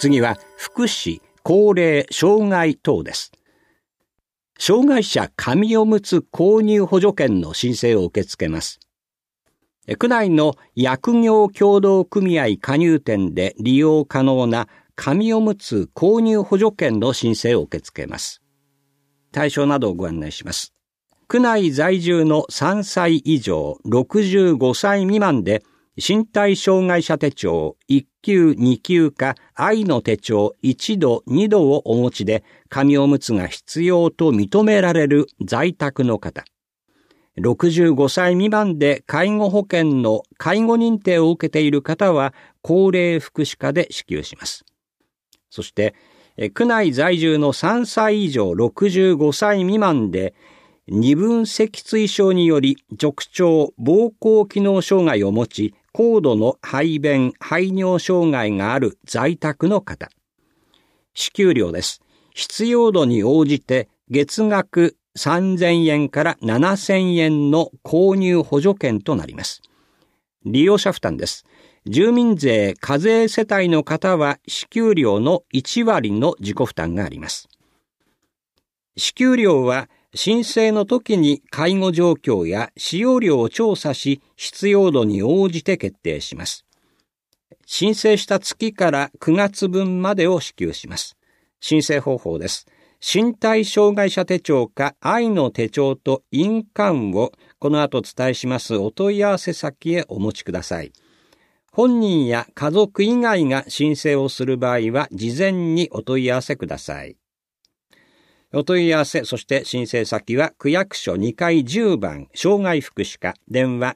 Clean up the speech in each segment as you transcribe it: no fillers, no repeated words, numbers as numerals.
次は福祉、高齢、障害等です。障害者紙おむつ購入補助券の申請を受け付けます。区内の薬業協同組合加入店で利用可能な紙おむつ購入補助券の申請を受け付けます。対象などをご案内します。区内在住の3歳以上65歳未満で身体障害者手帳1級2級か愛の手帳1度2度をお持ちで紙おむつが必要と認められる在宅の方、65歳未満で介護保険の介護認定を受けている方は高齢福祉課で支給します。そして区内在住の3歳以上65歳未満で二分脊椎症により直腸膀胱機能障害を持ち高度の排便・排尿障害がある在宅の方、支給料です。必要度に応じて月額3000円から7000円の購入補助券となります。利用者負担です。住民税課税世帯の方は支給料の1割の自己負担があります。支給料は申請の時に介護状況や使用量を調査し、必要度に応じて決定します。申請した月から9月分までを支給します。申請方法です。身体障害者手帳か愛の手帳と印鑑をこの後お伝えしますお問い合わせ先へお持ちください。本人や家族以外が申請をする場合は事前にお問い合わせください。お問い合わせ、そして申請先は区役所2階10番障害福祉課、電話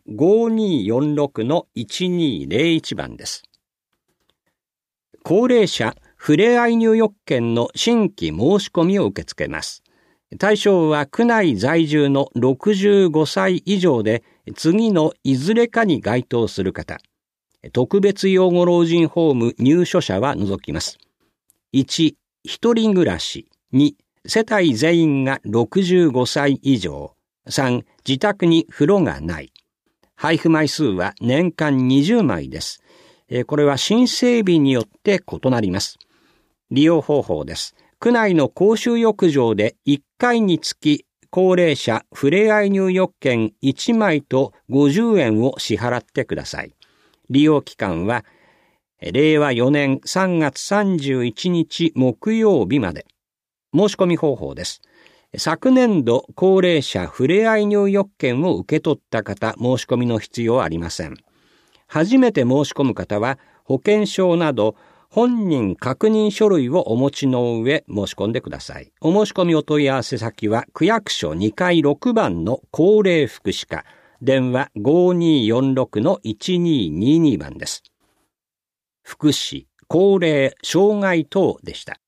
5246-1201 番です。高齢者ふれあい入浴券の新規申し込みを受け付けます。対象は区内在住の65歳以上で次のいずれかに該当する方、特別養護老人ホーム入所者は除きます。1、一人暮らし。2、世帯全員が65歳以上。3、自宅に風呂がない。配布枚数は年間20枚です。これは申請日によって異なります。利用方法です。区内の公衆浴場で1回につき高齢者ふれあい入浴券1枚と50円を支払ってください。利用期間は令和4年3月31日木曜日まで。申し込み方法です。昨年度高齢者ふれあい入浴券を受け取った方、申し込みの必要はありません。初めて申し込む方は保険証など本人確認書類をお持ちの上申し込んでください。お申し込みお問い合わせ先は区役所2階6番の高齢福祉課、電話 5246-1222 番です。福祉、高齢、障害等でした。